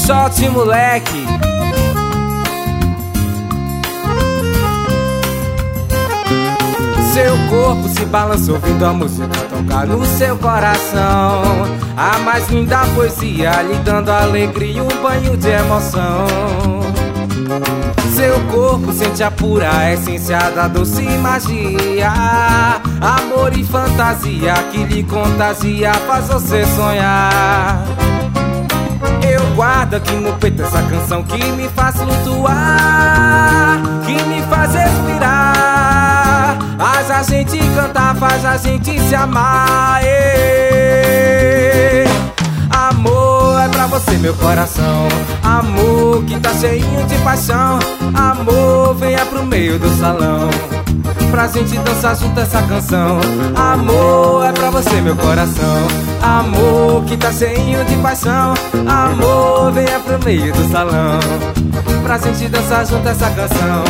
Solte, moleque. Seu corpo se balança ouvindo a música tocar no seu coração. A mais linda poesia lhe dando alegria e um banho de emoção. Seu corpo sente a pura essência da doce magia, amor e fantasia que lhe contagia, faz você sonhar. Eu guardo aqui no peito essa canção que me faz flutuar, que me faz respirar, faz a gente cantar, faz a gente se amar. Amor é pra você, meu coração. Amor que tá cheinho de paixão. Amor, venha pro meio do salão pra gente dançar junto essa canção. Amor é pra você, meu coração. Amor que tá cheinho de paixão. Amor, venha pro meio do salão pra gente dançar junto essa canção.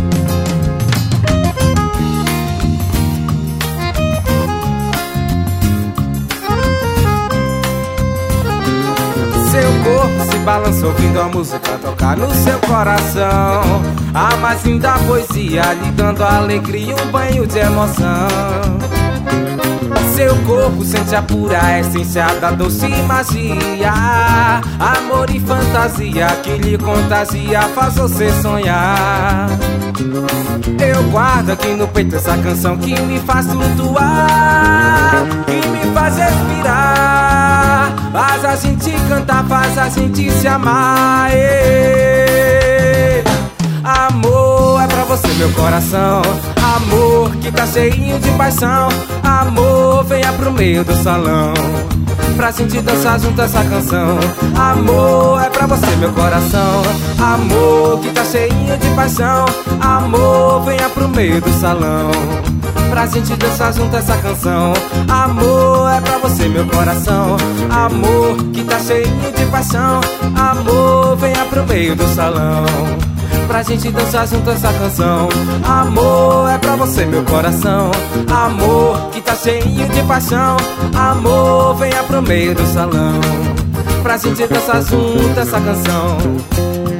Seu corpo se balança ouvindo a música tocar no seu coração. A mais linda poesia lhe dando alegria e um banho de emoção. Seu corpo sente a pura essência da doce magia, amor e fantasia que lhe contagia, faz você sonhar. Eu guardo aqui no peito essa canção que me faz flutuar, que me faz respirar, faz a gente cantar, faz a gente se amar. Amor é pra você, meu coração. Amor que tá cheinho de paixão. Amor, venha pro meio do salão pra gente dançar junto essa canção. Amor é pra você, meu coração. Amor que tá cheinho de paixão. Amor, venha pro meio do salão pra gente dançar junto essa canção. Amor é pra você, meu coração. Amor que tá cheinho de paixão. Amor, venha pro meio do salão pra gente dançar junto essa canção. Amor é pra você, meu coração. Amor que tá cheinho de paixão. Amor, venha pro meio do salão pra gente dançar junto essa canção.